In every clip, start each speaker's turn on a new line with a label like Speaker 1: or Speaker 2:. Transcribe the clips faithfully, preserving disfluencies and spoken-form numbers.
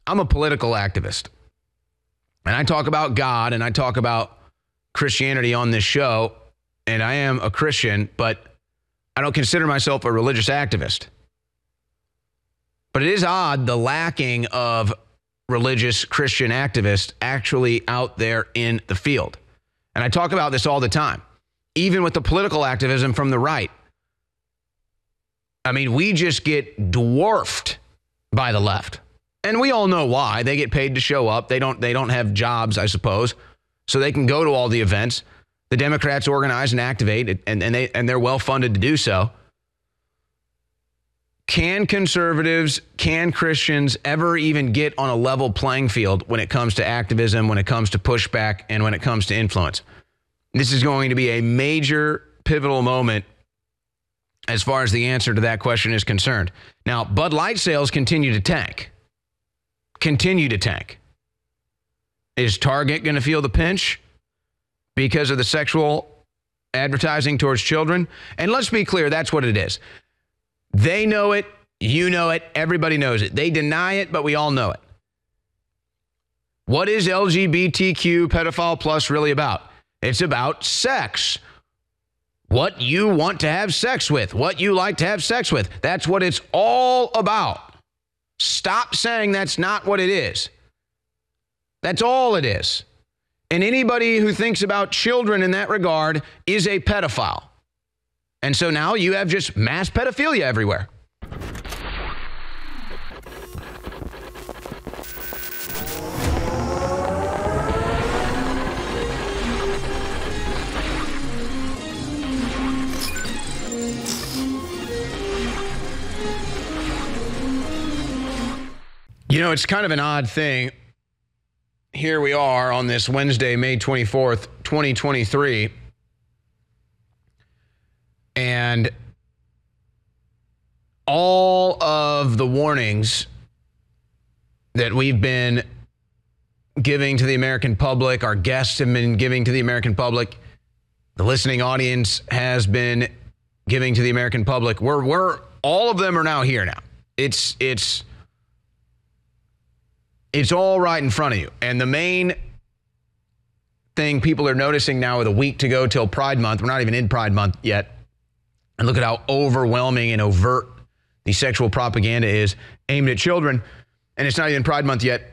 Speaker 1: I'm a political activist. And I talk about God and I talk about Christianity on this show. And I am a Christian, but I don't consider myself a religious activist. But it is odd the lacking of religious Christian activists actually out there in the field. And I talk about this all the time, even with the political activism from the right. I mean, we just get dwarfed by the left. And we all know why. They get paid to show up. They don't, they don't have jobs, I suppose, so they can go to all the events. The Democrats organize and activate, and, and, they, and they're well-funded to do so. Can conservatives, can Christians ever even get on a level playing field when it comes to activism, when it comes to pushback, and when it comes to influence? This is going to be a major pivotal moment as far as the answer to that question is concerned. Now, Bud Light sales continue to tank. Continue to tank. Is Target going to feel the pinch because of the sexual advertising towards children? And let's be clear, that's what it is. They know it, you know it, everybody knows it. They deny it, but we all know it. What is L G B T Q pedophile plus really about? It's about sex. What you want to have sex with, what you like to have sex with. That's what it's all about. Stop saying that's not what it is. That's all it is. And anybody who thinks about children in that regard is a pedophile. And so now you have just mass pedophilia everywhere. You know, it's kind of an odd thing. Here we are on this Wednesday, May twenty-fourth, twenty twenty-three. And all of the warnings that we've been giving to the American public, our guests have been giving to the American public, the listening audience has been giving to the American public, we're, we're all of them are now here now. It's, it's, it's all right in front of you. And the main thing people are noticing now with a week to go till Pride Month, we're not even in Pride Month yet, and look at how overwhelming and overt the sexual propaganda is aimed at children. And it's not even Pride Month yet.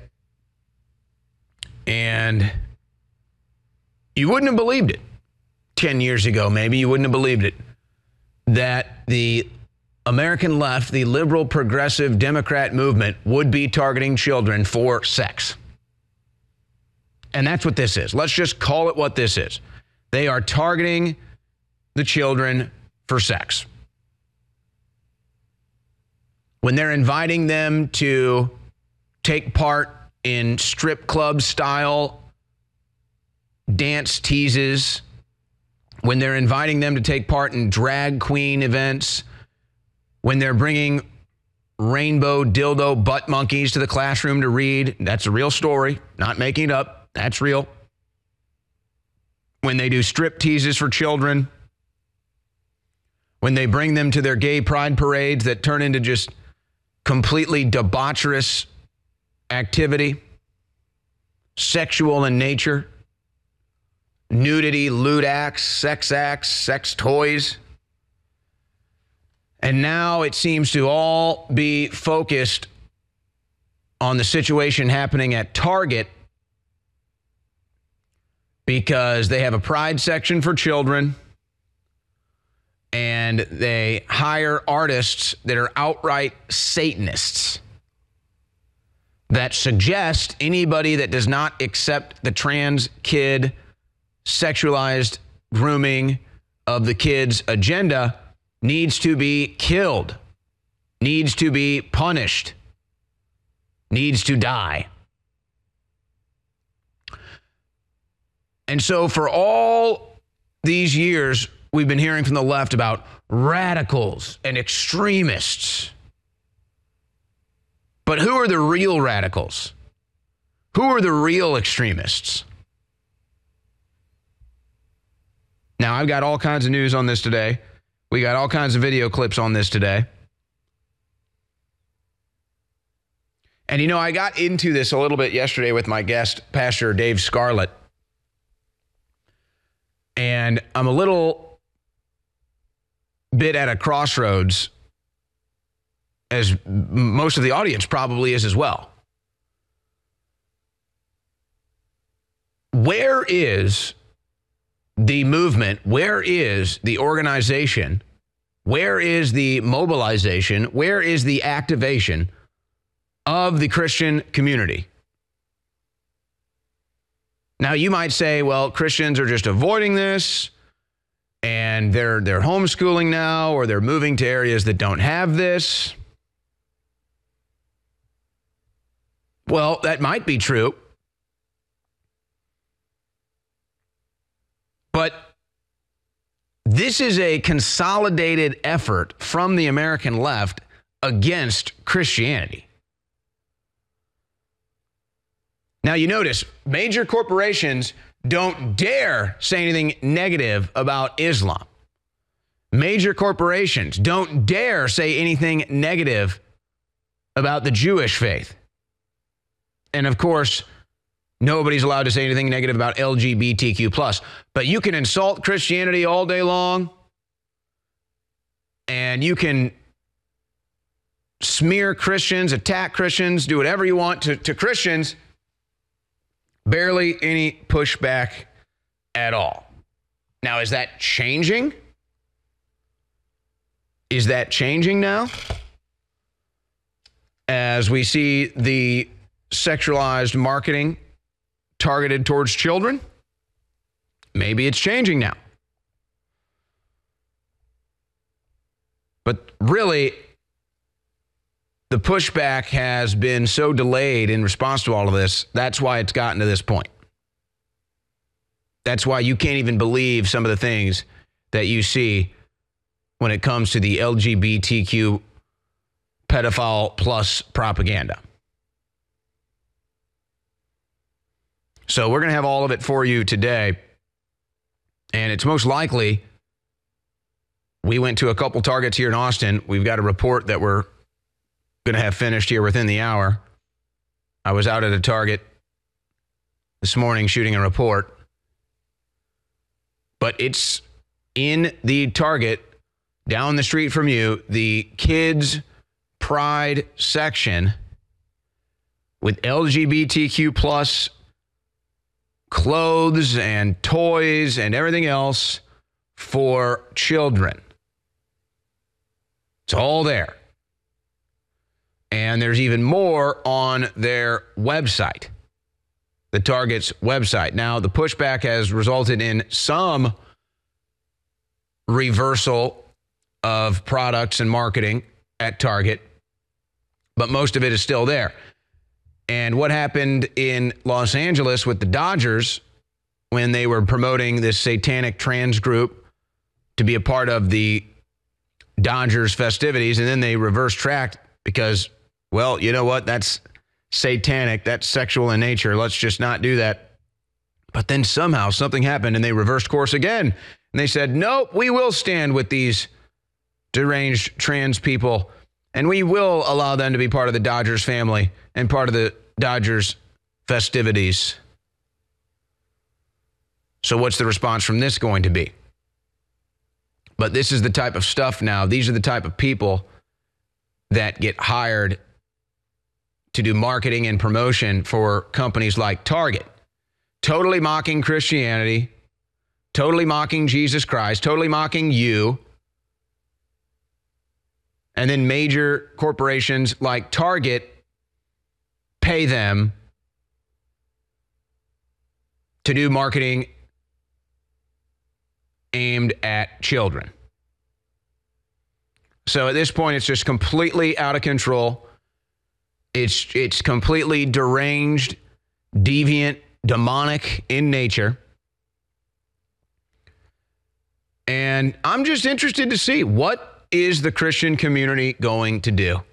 Speaker 1: And you wouldn't have believed it ten years ago, maybe. You wouldn't have believed it, that the American left, the liberal, progressive, Democrat movement would be targeting children for sex. And that's what this is. Let's just call it what this is. They are targeting the children for sex. When they're inviting them to take part in strip club style dance teases, when they're inviting them to take part in drag queen events, when they're bringing rainbow dildo butt monkeys to the classroom to read, that's a real story, not making it up, that's real. When they do strip teases for children, when they bring them to their gay pride parades that turn into just completely debaucherous activity, sexual in nature, nudity, lewd acts, sex acts, sex toys. And now it seems to all be focused on the situation happening at Target because they have a pride section for children and they hire artists that are outright Satanists that suggest anybody that does not accept the trans kid sexualized grooming of the kids agenda needs to be killed, needs to be punished, needs to die. And so for all these years, we've been hearing from the left about radicals and extremists. But who are the real radicals? Who are the real extremists? Now, I've got all kinds of news on this today. We got all kinds of video clips on this today. And, you know, I got into this a little bit yesterday with my guest, Pastor Dave Scarlett. And I'm a little bit at a crossroads, as most of the audience probably is as well. Where is the movement? Where is the organization? Where is the mobilization? Where is the activation of the Christian community? Now, you might say, well, Christians are just avoiding this, and they're they're homeschooling now, or they're moving to areas that don't have this. Well, that might be true. But this is a consolidated effort from the American left against Christianity. Now, you notice major corporations don't dare say anything negative about Islam. Major corporations don't dare say anything negative about the Jewish faith. And of course, nobody's allowed to say anything negative about L G B T Q plus. But you can insult Christianity all day long, and you can smear Christians, attack Christians, do whatever you want to, to Christians. Barely any pushback at all. Now, is that changing? Is that changing now? As we see the sexualized marketing targeted towards children? Maybe it's changing now. But really, the pushback has been so delayed in response to all of this. That's why it's gotten to this point. That's why you can't even believe some of the things that you see when it comes to the L G B T Q pedophile plus propaganda. So we're going to have all of it for you today. And it's most likely, we went to a couple targets here in Austin. We've got a report that we're going to have finished here within the hour. I was out at a Target this morning shooting a report. But it's in the Target down the street from you, the Kids Pride section with L G B T Q plus clothes and toys and everything else for children. It's all there. And there's even more on their website, the Target's website. Now, the pushback has resulted in some reversal of products and marketing at Target, but most of it is still there. And what happened in Los Angeles with the Dodgers when they were promoting this satanic trans group to be a part of the Dodgers festivities, and then they reverse tracked because, well, you know what? That's satanic. That's sexual in nature. Let's just not do that. But then somehow something happened and they reversed course again. And they said, nope, we will stand with these deranged trans people and we will allow them to be part of the Dodgers family and part of the Dodgers festivities. So what's the response from this going to be? But this is the type of stuff now. These are the type of people that get hired to do marketing and promotion for companies like Target. Totally mocking Christianity, totally mocking Jesus Christ, totally mocking you. And then major corporations like Target pay them to do marketing aimed at children. So at this point, it's just completely out of control. It's it's completely deranged, deviant, demonic in nature. And I'm just interested to see, what is the Christian community going to do?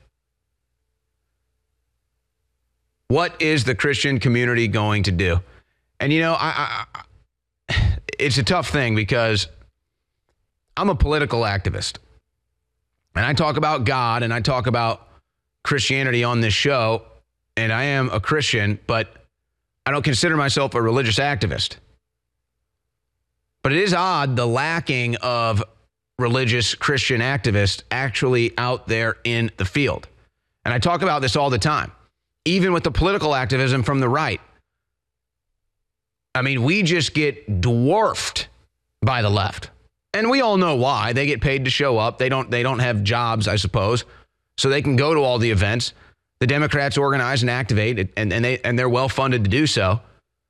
Speaker 1: What is the Christian community going to do? And you know, I, I, it's a tough thing because I'm a political activist. And I talk about God and I talk about Christianity on this show. and I am a Christian, but I don't consider myself a religious activist. But it is odd the lacking of religious Christian activists actually out there in the field. And I talk about this all the time, even with the political activism from the right. I mean, we just get dwarfed by the left. And we all know why. They get paid to show up. They don't they don't have jobs, I suppose, so they can go to all the events. The Democrats organize and activate, and, and, they, and they're well funded to do so.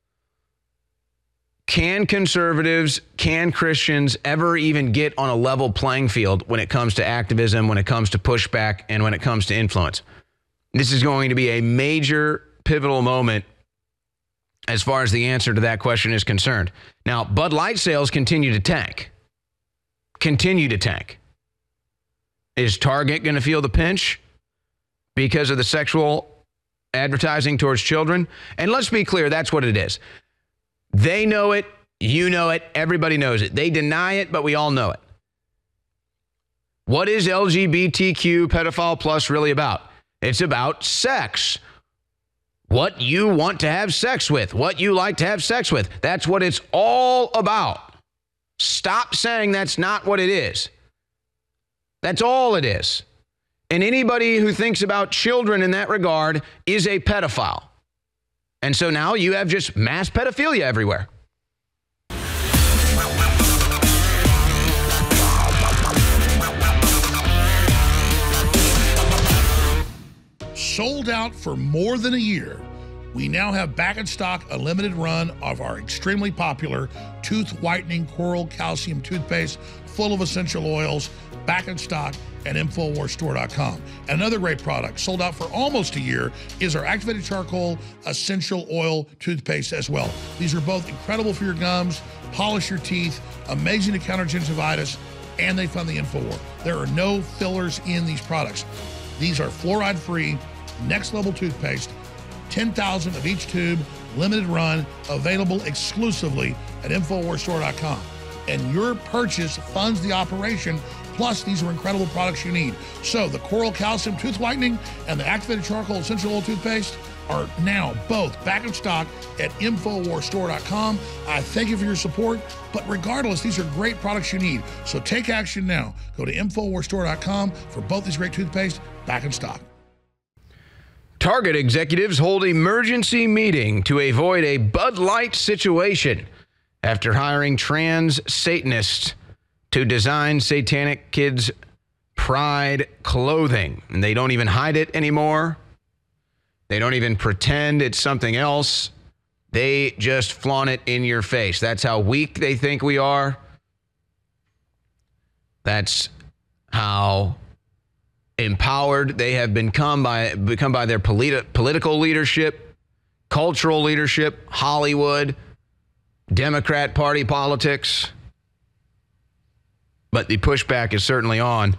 Speaker 1: Can conservatives, can Christians ever even get on a level playing field when it comes to activism, when it comes to pushback, and when it comes to influence? This is going to be a major pivotal moment as far as the answer to that question is concerned. Now, Bud Light sales continue to tank. Continue to tank. Is Target going to feel the pinch because of the sexual advertising towards children? And let's be clear, that's what it is. They know it, you know it, everybody knows it. They deny it, but we all know it. What is L G B T Q Pedophile Plus really about? It's about sex. What you want to have sex with, what you like to have sex with. That's what it's all about. Stop saying that's not what it is. That's all it is. And anybody who thinks about children in that regard is a pedophile. And so now you have just mass pedophilia everywhere.
Speaker 2: Sold out for more than a year, we now have back in stock a limited run of our extremely popular tooth whitening coral calcium toothpaste full of essential oils, back in stock at Infowars Store dot com. Another great product sold out for almost a year is our activated charcoal essential oil toothpaste as well. These are both incredible for your gums, polish your teeth, amazing to counter gingivitis, and they fund the InfoWar. There are no fillers in these products. These are fluoride-free, next-level toothpaste, ten thousand of each tube, limited run, available exclusively at Infowars Store dot com. And your purchase funds the operation. Plus, these are incredible products you need. So the Coral Calcium Tooth Whitening and the Activated Charcoal Essential Oil Toothpaste are now both back in stock at Infowars Store dot com. I thank you for your support, but regardless, these are great products you need. So take action now. Go to Infowars Store dot com for both these great toothpaste back in stock.
Speaker 1: Target executives hold emergency meeting to avoid a Bud Light situation after hiring trans Satanists to design satanic kids' pride clothing. And they don't even hide it anymore. They don't even pretend it's something else. They just flaunt it in your face. That's how weak they think we are. That's how empowered they have become by, become by their politi- political leadership, cultural leadership, Hollywood, Democrat Party politics. But the pushback is certainly on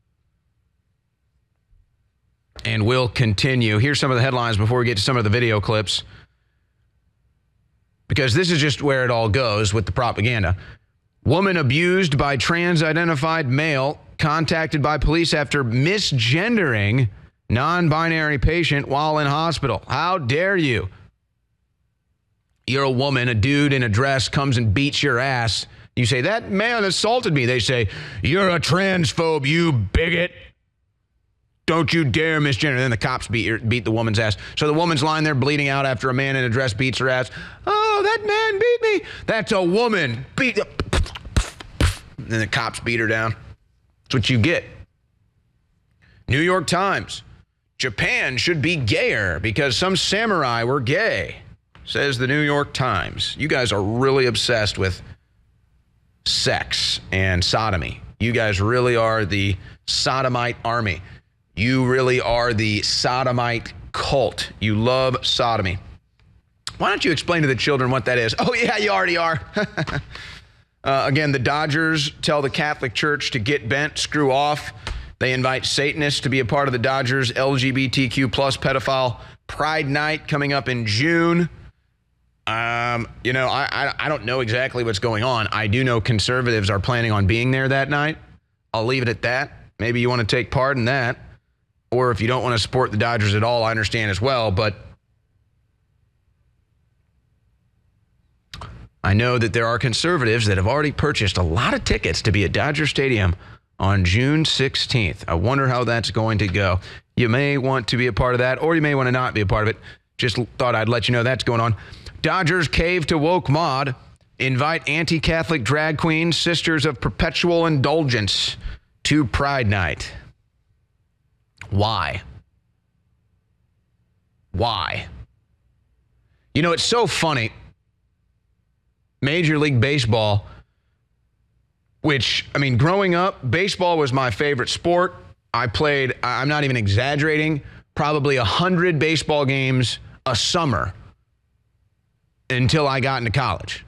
Speaker 1: and will continue. Here's some of the headlines before we get to some of the video clips, because this is just where it all goes with the propaganda. Woman abused by trans-identified male contacted by police after misgendering non-binary patient while in hospital. How dare you? You're a woman, a dude in a dress comes and beats your ass. You say, that man assaulted me. They say, you're a transphobe, you bigot. Don't you dare misgender. And then the cops beat, your, beat the woman's ass. So the woman's lying there bleeding out after a man in a dress beats her ass. Oh, that man beat me. That's a woman. Beat. And then the cops beat her down. That's what you get. New York Times. Japan should be gayer because some samurai were gay, says the New York Times. You guys are really obsessed with sex and sodomy. You guys really are the sodomite army. You really are the sodomite cult. You love sodomy. Why don't you explain to the children what that is? Oh, yeah, you already are. uh, again, the Dodgers tell the Catholic Church to get bent, screw off. They invite Satanists to be a part of the Dodgers L G B T Q plus pedophile Pride Night coming up in June. Um, you know, I, I I don't know exactly what's going on. I do know conservatives are planning on being there that night. I'll leave it at that. Maybe you want to take part in that. Or if you don't want to support the Dodgers at all, I understand as well. But I know that there are conservatives that have already purchased a lot of tickets to be at Dodger Stadium on June sixteenth. I wonder how that's going to go. You may want to be a part of that, or you may want to not be a part of it. Just thought I'd let you know that's going on. Dodgers cave to woke mod. Invite anti-Catholic drag queens, Sisters of Perpetual Indulgence, to Pride Night. Why? Why? You know, it's so funny. Major League Baseball, which, I mean, growing up, baseball was my favorite sport. I played, I'm not even exaggerating, probably one hundred baseball games a summer until I got into college.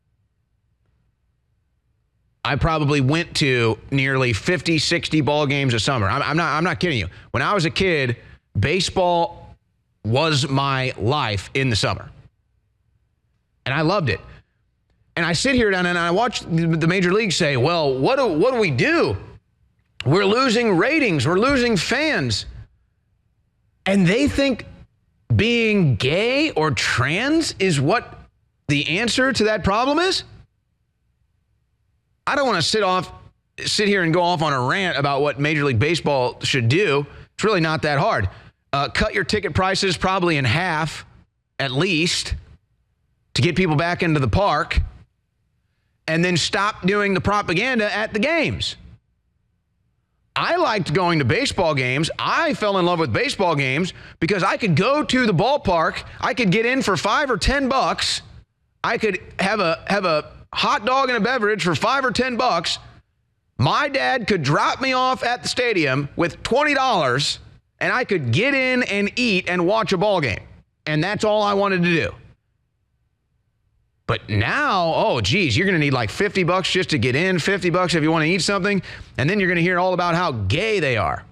Speaker 1: I probably went to nearly fifty, sixty ball games a summer. I'm, I'm not, I'm not kidding you. When I was a kid, baseball was my life in the summer. And I loved it. And I sit here down and I watch the major leagues say, well, what do, what do we do? We're losing ratings. We're losing fans. And they think being gay or trans is what the answer to that problem is? I don't want to sit off, sit here and go off on a rant about what Major League Baseball should do. It's really not that hard. Uh, cut your ticket prices probably in half, at least, to get people back into the park, and then stop doing the propaganda at the games. I liked going to baseball games. I fell in love with baseball games because I could go to the ballpark. I could get in for five or ten bucks. I could have a have a hot dog and a beverage for five or ten bucks. My dad could drop me off at the stadium with twenty dollars, and I could get in and eat and watch a ball game. And that's all I wanted to do. But now, oh, geez, you're going to need like fifty bucks just to get in, fifty bucks if you want to eat something, and then you're going to hear all about how gay they are.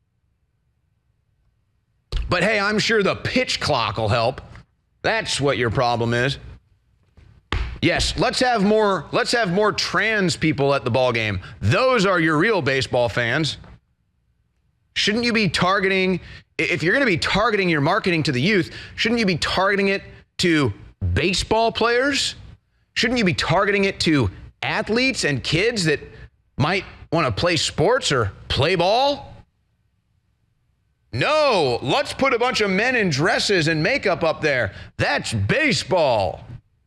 Speaker 1: But hey, I'm sure the pitch clock will help. That's what your problem is. Yes, let's have more, let's have more trans people at the ball game. Those are your real baseball fans. Shouldn't you be targeting, if you're going to be targeting your marketing to the youth, shouldn't you be targeting it to baseball players? Shouldn't you be targeting it to athletes and kids that might want to play sports or play ball? No, let's put a bunch of men in dresses and makeup up there. That's baseball.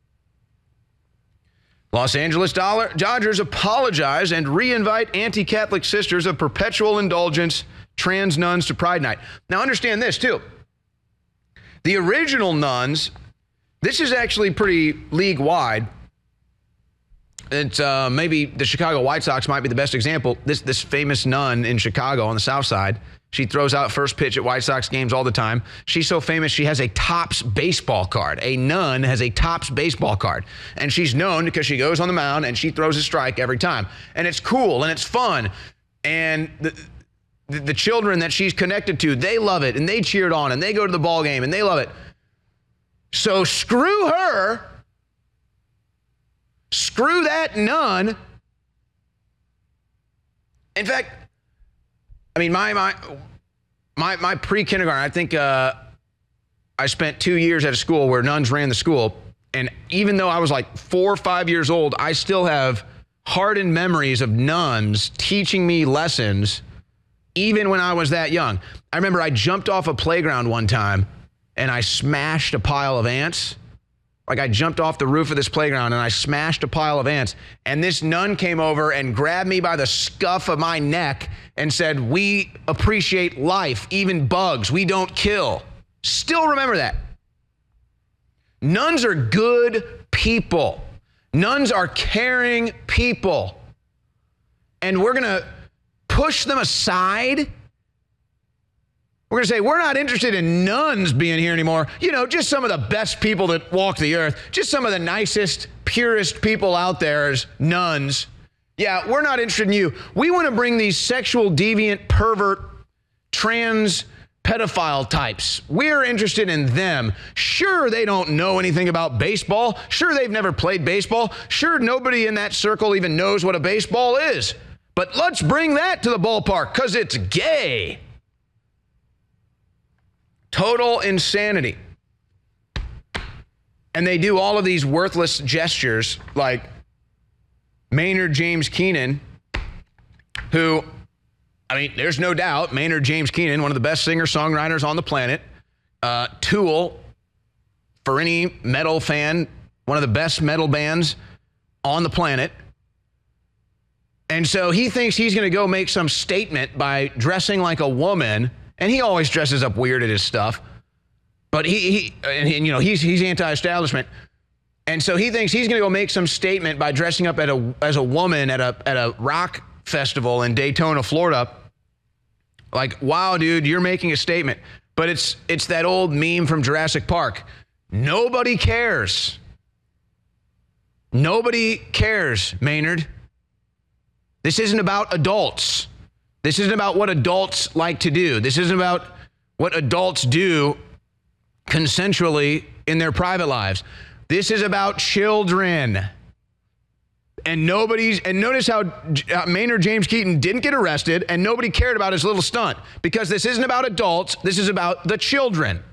Speaker 1: Los Angeles Dodgers apologize and re-invite anti-Catholic Sisters of Perpetual Indulgence trans nuns to Pride Night. Now understand this too. The original nuns, this is actually pretty league-wide. It's uh, maybe the Chicago White Sox might be the best example. This this famous nun in Chicago on the South Side, she throws out first pitch at White Sox games all the time. She's so famous, she has a Topps baseball card. A nun has a Topps baseball card. And she's known because she goes on the mound and she throws a strike every time. And it's cool and it's fun. And the, the, the children that she's connected to, they love it and they cheer it on and they go to the ball game and they love it. So screw her. Screw that nun. In fact, I mean, my my my, my pre-kindergarten, I think uh, I spent two years at a school where nuns ran the school. And even though I was like four or five years old, I still have hardened memories of nuns teaching me lessons, even when I was that young. I remember I jumped off a playground one time and I smashed a pile of ants. Like I jumped off the roof of this playground and I smashed a pile of ants. And this nun came over and grabbed me by the scuff of my neck and said, "We appreciate life, even bugs. We don't kill." Still remember that. Nuns are good people. Nuns are caring people. And we're going to push them aside. We're going to say, we're not interested in nuns being here anymore. You know, just some of the best people that walk the earth. Just some of the nicest, purest people out there as nuns. Yeah, we're not interested in you. We want to bring these sexual deviant, pervert, trans, pedophile types. We're interested in them. Sure, they don't know anything about baseball. Sure, they've never played baseball. Sure, nobody in that circle even knows what a baseball is. But let's bring that to the ballpark because it's gay. Total insanity. And they do all of these worthless gestures like Maynard James Keenan, who, I mean, there's no doubt, Maynard James Keenan, one of the best singer-songwriters on the planet. Uh, Tool, for any metal fan, one of the best metal bands on the planet. And so he thinks he's going to go make some statement by dressing like a woman, and he always dresses up weird at his stuff. But he, he and, he, and you know, he's he's anti-establishment, and so he thinks he's going to go make some statement by dressing up at a as a woman at a at a rock festival in Daytona, Florida. Like, wow, dude, you're making a statement. But it's it's that old meme from Jurassic Park. Nobody cares. Nobody cares, Maynard. This isn't about adults. This isn't about what adults like to do. This isn't about what adults do consensually in their private lives. This is about children. And nobody's, and notice how uh, Maynard James Keenan didn't get arrested and nobody cared about his little stunt, because this isn't about adults. This is about the children.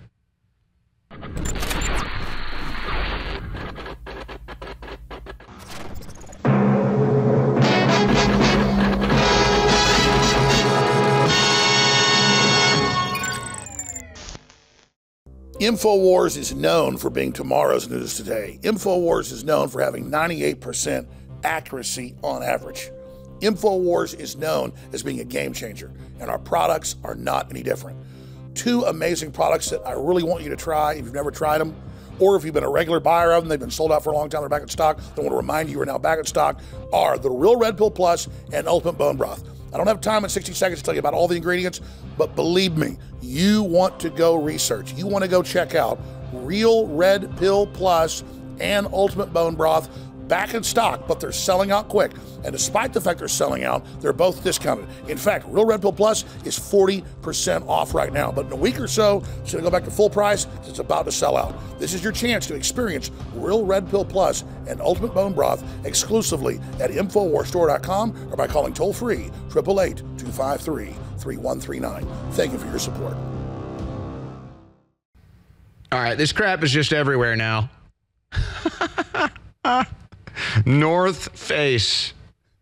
Speaker 2: InfoWars is known for being tomorrow's news today. InfoWars is known for having ninety-eight percent accuracy on average. InfoWars is known as being a game changer, and our products are not any different. Two amazing products that I really want you to try if you've never tried them, or if you've been a regular buyer of them, they've been sold out for a long time, they're back in stock, I want to remind you, you're now back in stock, are the Real Red Pill Plus and Ultimate Bone Broth. I don't have time in sixty seconds to tell you about all the ingredients, but believe me, you want to go research. You want to go check out Real Red Pill Plus and Ultimate Bone Broth, back in stock, but they're selling out quick. And despite the fact they're selling out, they're both discounted. In fact, Real Red Pill Plus is forty percent off right now, but in a week or so, it's gonna go back to full price. It's about to sell out. This is your chance to experience Real Red Pill Plus and Ultimate Bone Broth exclusively at Infowars Store dot com or by calling toll-free, eight eight eight, two five three, three one three nine. Thank you for your support.
Speaker 1: All right, this crap is just everywhere now. North Face.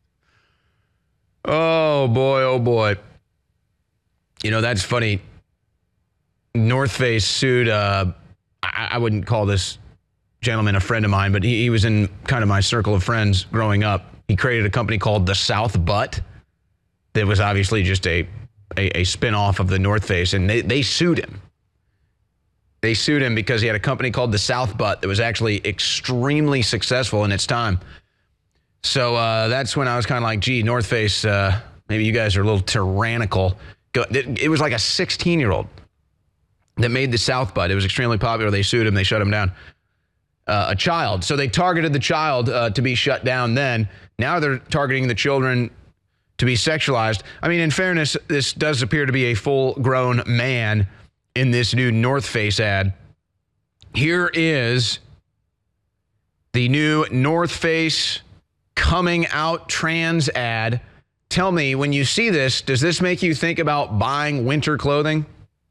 Speaker 1: Oh, boy, oh, boy. You know, that's funny. North Face sued, uh, I, I wouldn't call this gentleman a friend of mine, but he, he was in kind of my circle of friends growing up. He created a company called The South Butt that was obviously just a, a, a spin-off of the North Face, and they, they sued him. They sued him because he had a company called The South Butt that was actually extremely successful in its time. So uh, that's when I was kind of like, gee, North Face, uh, maybe you guys are a little tyrannical. It, it was like a sixteen-year-old that made The South Butt. It was extremely popular. They sued him. They shut him down. Uh, a child. So they targeted the child uh, to be shut down then. Now they're targeting the children to be sexualized. I mean, in fairness, this does appear to be a full-grown man in this new North Face ad. Here is the new North Face coming out trans ad. Tell me, when you see this, does this make you think about buying winter clothing?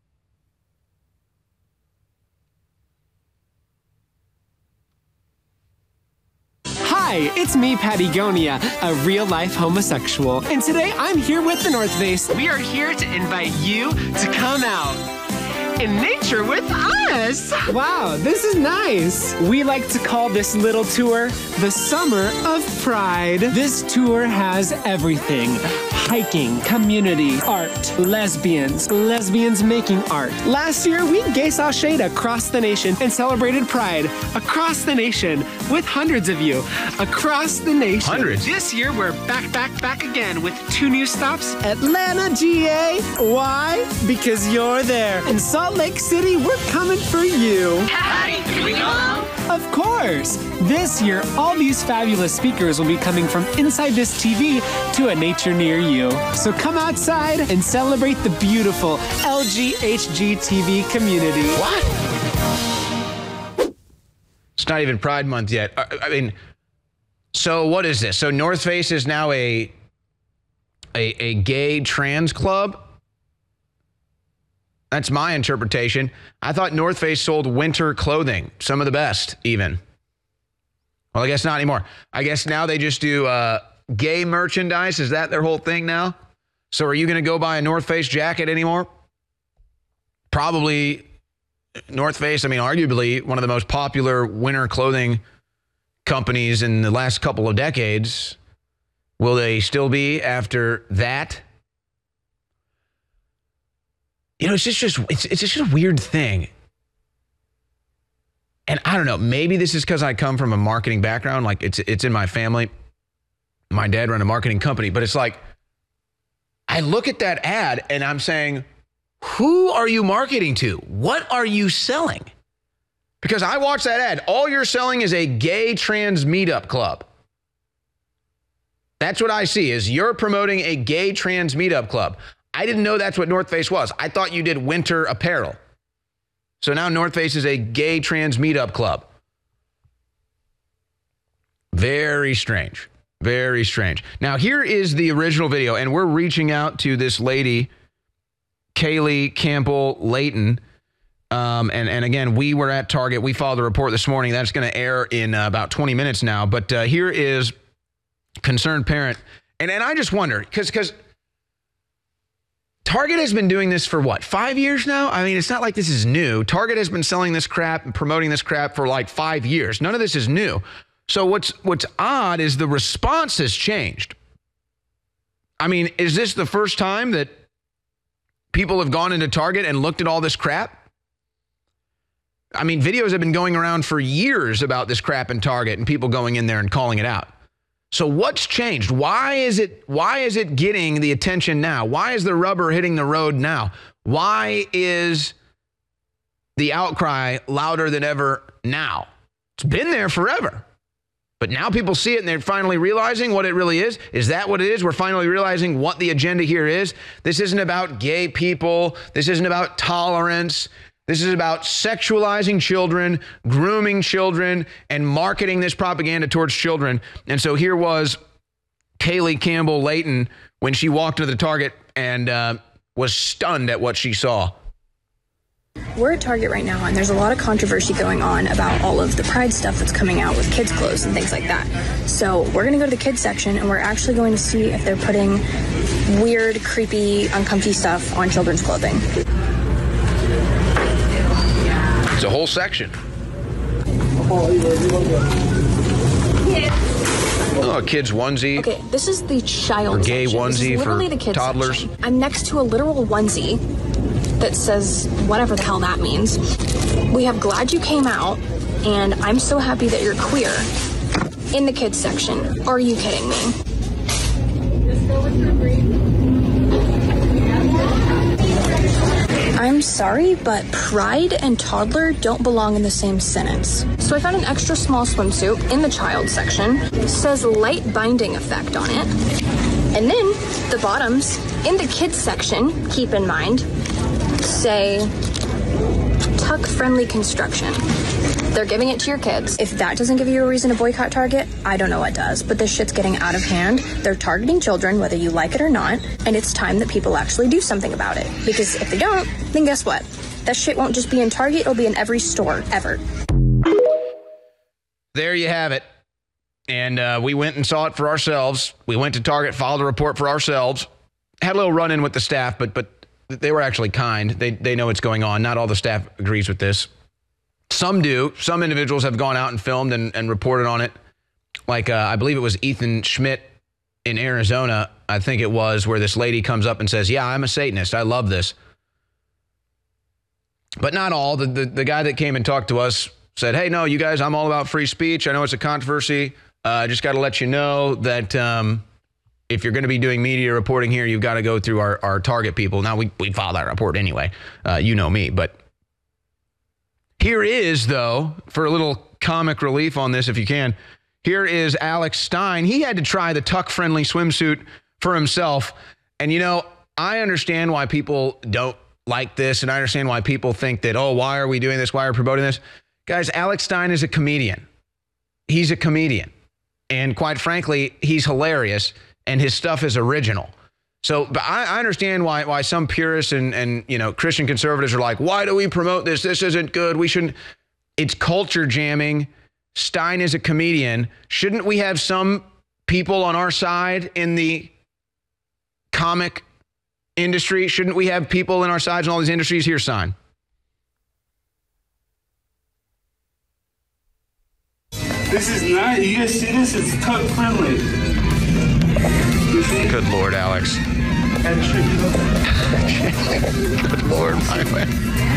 Speaker 3: Hi, it's me, Patagonia, a real-life homosexual. And today I'm here with the North Face. We are here to invite you to come out in nature with us. Wow, this is nice. We like to call this little tour the Summer of Pride. This tour has everything. Hiking, community, art, lesbians, lesbians making art. Last year, we gay sashayed across the nation and celebrated Pride across the nation with hundreds of you across the nation.
Speaker 1: Hundreds?
Speaker 3: This year, we're back, back, back again with two new stops. Atlanta, G A. Why? Because you're there. In Salt Lake City, we're coming for you.
Speaker 4: Hi, can we go?
Speaker 3: Of course! This year, all these fabulous speakers will be coming from inside this T V to a nature near you. So come outside and celebrate the beautiful L G H G T V community.
Speaker 1: What? It's not even Pride Month yet. I, I mean, so what is this? So North Face is now a, a, a gay trans club? That's my interpretation. I thought North Face sold winter clothing, some of the best even. Well, I guess not anymore. I guess now they just do uh, gay merchandise. Is that their whole thing now? So are you going to go buy a North Face jacket anymore? Probably North Face, I mean, arguably one of the most popular winter clothing companies in the last couple of decades. Will they still be after that? You know, it's just, just it's it's just a weird thing. And I don't know, maybe this is because I come from a marketing background, like it's it's in my family. My dad ran a marketing company, but it's like I look at that ad and I'm saying, who are you marketing to? What are you selling? Because I watch that ad. All you're selling is a gay trans meetup club. That's what I see, is you're promoting a gay trans meetup club. I didn't know that's what North Face was. I thought you did winter apparel. So now North Face is a gay trans meetup club. Very strange. Very strange. Now, here is the original video, and we're reaching out to this lady, Kaylee Campbell Layton. Um, and, and again, we were at Target. We filed a report this morning. That's going to air in uh, about twenty minutes now. But uh, here is concerned parent. And, and I just wonder, because because Target has been doing this for what, five years now? I mean, it's not like this is new. Target has been selling this crap and promoting this crap for like five years. None of this is new. So what's what's odd is the response has changed. I mean, is this the first time that people have gone into Target and looked at all this crap? I mean, videos have been going around for years about this crap in Target and people going in there and calling it out. So what's changed? Why is it why is it getting the attention now? Why is the rubber hitting the road now? Why is the outcry louder than ever now? It's been there forever. But now people see it and they're finally realizing what it really is. Is that what it is? We're finally realizing what the agenda here is. This isn't about gay people. This isn't about tolerance. This is about sexualizing children, grooming children, and marketing this propaganda towards children. And so here was Kaylee Campbell Layton when she walked into the Target and uh, was stunned at what she saw.
Speaker 4: We're at Target right now, and there's a lot of controversy going on about all of the Pride stuff that's coming out with kids' clothes and things like that. So we're going to go to the kids section, and we're actually going to see if they're putting weird, creepy, uncomfy stuff on children's clothing.
Speaker 1: It's a whole section. Oh, a kid's onesie.
Speaker 4: Okay, this is the child
Speaker 1: or gay
Speaker 4: section.
Speaker 1: onesie
Speaker 4: this is literally
Speaker 1: for
Speaker 4: the kids
Speaker 1: toddlers.
Speaker 4: Section. I'm next to a literal onesie that says whatever the hell that means. We have Glad You Came Out, and I'm so happy that you're queer in the kids section. Are you kidding me? I'm sorry, but pride and toddler don't belong in the same sentence. So I found an extra small swimsuit in the child section. It says light binding effect on it. And then the bottoms in the kids section, keep in mind, say tuck-friendly construction. They're giving it to your kids. If that doesn't give you a reason to boycott Target, I don't know what does. But this shit's getting out of hand. They're targeting children, whether you like it or not. And it's time that people actually do something about it. Because if they don't, then guess what? That shit won't just be in Target, it'll be in every store, ever.
Speaker 1: There you have it. And uh, we went and saw it for ourselves. We went to Target, filed a report for ourselves. Had a little run-in with the staff, but but they were actually kind. They, they know what's going on. Not all the staff agrees with this. Some do. Some individuals have gone out and filmed and, and reported on it. Like, uh, I believe it was Ethan Schmidt in Arizona, I think it was, where this lady comes up and says, yeah, I'm a Satanist. I love this. But not all. The, the, the guy that came and talked to us said, hey, no, you guys, I'm all about free speech. I know it's a controversy. Uh, I just got to let you know that um, if you're going to be doing media reporting here, you've got to go through our, our Target people. Now, we, we filed that report anyway. Uh, you know me, but here is, though, for a little comic relief on this, if you can, here is Alex Stein. He had to try the tuck-friendly swimsuit for himself. And, you know, I understand why people don't like this, and I understand why people think that, oh, why are we doing this? Why are we promoting this? Guys, Alex Stein is a comedian. He's a comedian. And quite frankly, he's hilarious, and his stuff is original. So but I, I understand why why some purists and, and you know Christian conservatives are like, why do we promote this? This isn't good. We shouldn't. It's culture jamming. Stein is a comedian. Shouldn't we have some people on our side in the comic industry? Shouldn't we have people in our sides in all these industries? Here, Stein.
Speaker 5: This is not, you guys see this? It's tuck friendly.
Speaker 1: Good Lord, Alex. Good Lord, my man.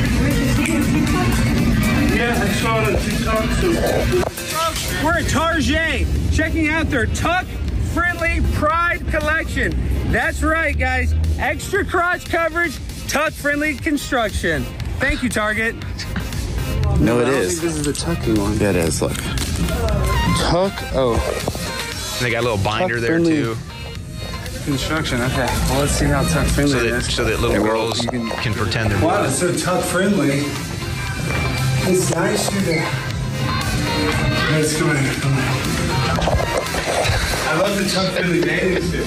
Speaker 5: Yeah, I saw it on TikTok. So.
Speaker 3: We're at Target, checking out their tuck-friendly Pride collection. That's right, guys. Extra crotch coverage, tuck-friendly construction. Thank you, Target.
Speaker 6: No, it
Speaker 5: I don't
Speaker 6: is.
Speaker 5: think this is the tucking one.
Speaker 6: Yeah, it is. Look.
Speaker 5: Tuck, oh.
Speaker 1: They got a little binder
Speaker 5: Tuck
Speaker 1: there
Speaker 5: friendly.
Speaker 1: too,
Speaker 5: Construction, okay. Well, let's see how tuck friendly
Speaker 1: so
Speaker 5: it
Speaker 1: that
Speaker 5: is.
Speaker 1: so that little
Speaker 5: Yeah, well,
Speaker 1: girls
Speaker 5: you
Speaker 1: can,
Speaker 5: can-
Speaker 1: pretend they're.
Speaker 5: Wow, it's so tuck friendly. It's nice you to. Let's come in. Come in. I love the tuck friendly bathing suit.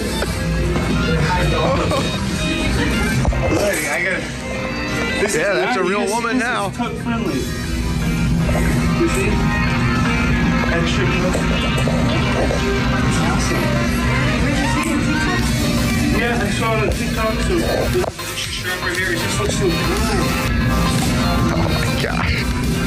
Speaker 5: Look, I got. This
Speaker 1: Yeah,
Speaker 5: is
Speaker 1: that's
Speaker 5: not-
Speaker 1: a real
Speaker 5: you guys see
Speaker 1: woman
Speaker 5: this?
Speaker 1: now.
Speaker 5: It's tuck friendly. You see? Extra tuck. It's awesome. Yeah, I saw it on TikTok. So this shirt right here, it just looks so good.
Speaker 1: Gosh.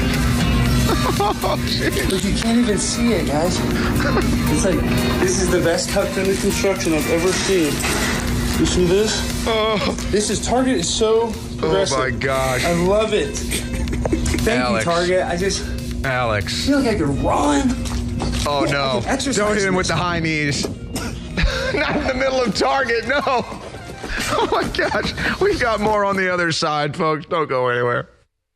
Speaker 5: Look, you can't even see it, guys. It's like, this is the best tuck-friendly construction I've ever seen. You see this?
Speaker 1: Oh,
Speaker 5: This is, Target is so
Speaker 1: oh
Speaker 5: progressive.
Speaker 1: my gosh,
Speaker 5: I love it. Thank
Speaker 1: Alex.
Speaker 5: you, Target. I just
Speaker 1: Alex.
Speaker 5: feel like I could run.
Speaker 1: Oh
Speaker 5: I
Speaker 1: no!
Speaker 5: can exercise
Speaker 1: Don't hit him
Speaker 5: in
Speaker 1: with
Speaker 5: this.
Speaker 1: the high knees. Not in the middle of Target, no. Oh my gosh, we've got more on the other side, folks. Don't go anywhere.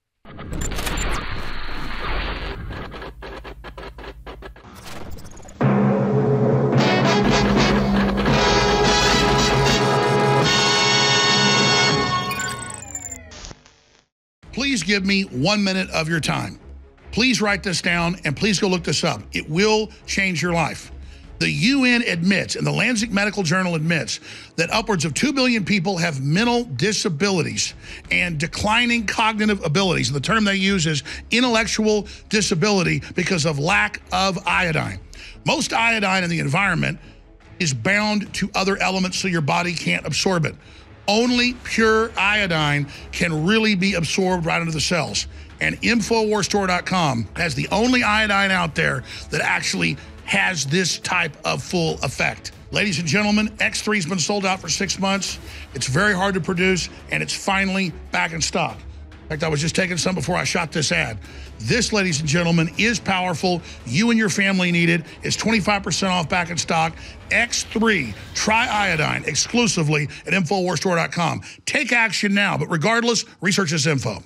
Speaker 2: Please give me one minute of your time. Please write this down and please go look this up. It will change your life. The U N admits, and the Lancet Medical Journal admits, that upwards of two billion people have mental disabilities and declining cognitive abilities. And the term they use is intellectual disability because of lack of iodine. Most iodine in the environment is bound to other elements so your body can't absorb it. Only pure iodine can really be absorbed right into the cells. And Infowars Store dot com has the only iodine out there that actually has this type of full effect. Ladies and gentlemen, X three's been sold out for six months. It's very hard to produce, and it's finally back in stock. In fact, I was just taking some before I shot this ad. This, ladies and gentlemen, is powerful. You and your family need it. It's twenty-five percent off, back in stock. X three, try iodine exclusively at Infowars Store dot com. Take action now, but regardless, research this info.